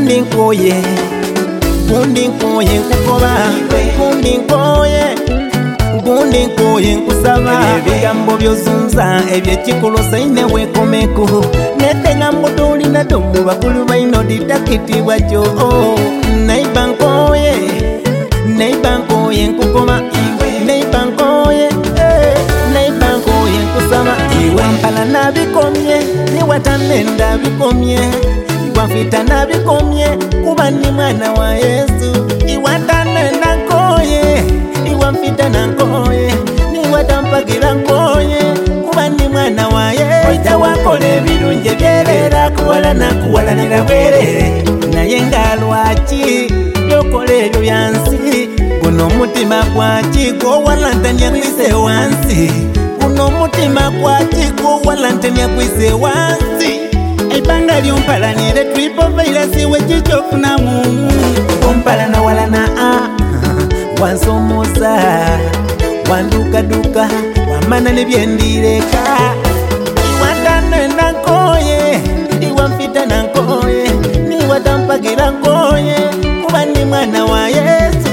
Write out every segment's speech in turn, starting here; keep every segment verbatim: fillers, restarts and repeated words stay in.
gundi nkoye gundi nkoye nkukoba gundi nkoye gundi nkoye nkusaba ebigambo byozunza ebyekikolosa ine wekomeko netenga mutulina tomu bakulu baino ditakiti bwakyo naiba nkoye naiba nkoye nkukoba naiba nkoye naiba nkoye nkusaba iwe mpala nabikomye niwatanenda bikomye iwafita nabikomye kuba ni mwana wa Yesu iwatanenda nkoye iwafita na nkoye niwatampagira nkoye kuba ni mwana wa Yesu oita wakole ebirungi byerera kuwala na kuwalanira bwerere naye ngalwaki byokola ebyo byansi guno omutima gwaki gwowalantanya kwise wansi guno omutima gwaki gwowalantanya kwise wansi eibanga lyompalanire twipovairasi wekikyofunamu ompalana walana a wansomoza wandukaduka wamana nebyendireka iwatanenda nkoye iwamfita na nkoye niwatampagira nkoye kuba ni mwana wa Yesu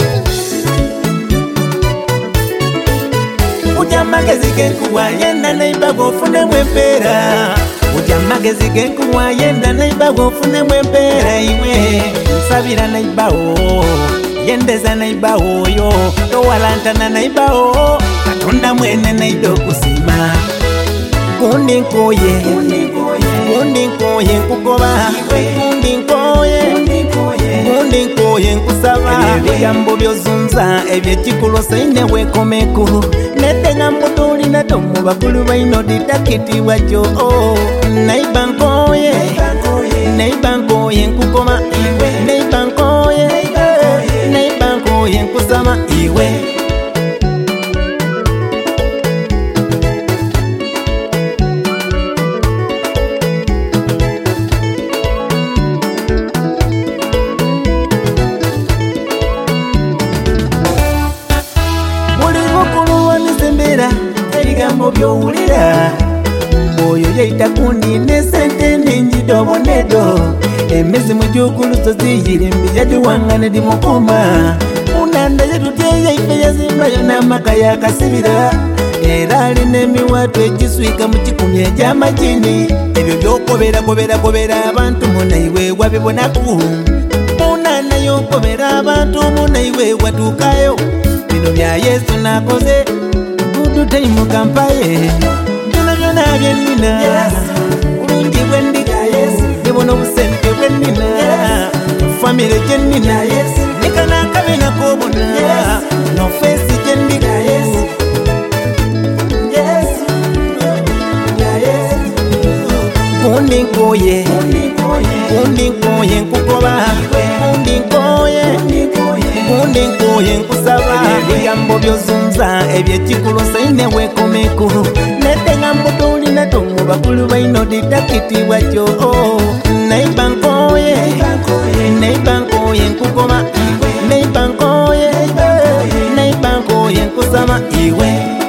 uja magezi genkuwa yenda naiba gofune mwempera uja magezi genkuwa yenda naiba gofune mwempera iwe nsabira naibao yendeza naibao yo towalantana naibao katonda mwene naido kusima gundi nkoye gundi nkoye nkukoba gundi nkoye gundi nkoye nkusaba ebigambo byozunza ebyekikolosa ine wekomeko netenga mutulina tomu bakulu baino ditakiti bwakyo naiba nkoye naiba nkoye nkukoba naiba nkoye naiba nkoye nkusaba iwe ebigambo byowulira oyo yaita kundi nesente ningi dobonedo emizimu gyokulusozi yirimbi yagiwangane dimukuma munanda yetutyeya ife yazimbayo n'amaka yakasibira era alina emiwato egiswika mu kikumi egy'amajini ebyo byokoberakoberakobera abantu munaiwe wabibonaku munana yokobera abantu munaiwe watuukayo bino bya Yesu nakoze Taimu kampaye Jona jona byenina Ulungi bwendika Nebono busente bwenina Famile jenina Nikana kabina kobona No fesi jendika Gundi nkoye Gundi nkoye nkukoba Gundi nkoye gundi nkoye nkusaba ebigambo byozunza ebyekikolosa ine wekomeko netenga mutulina tomu bakulu baino ditakiti bwakyo naiba nkoye naiba nkoye nkukoba naiba nkoye naiba nkoye nkusaba iwe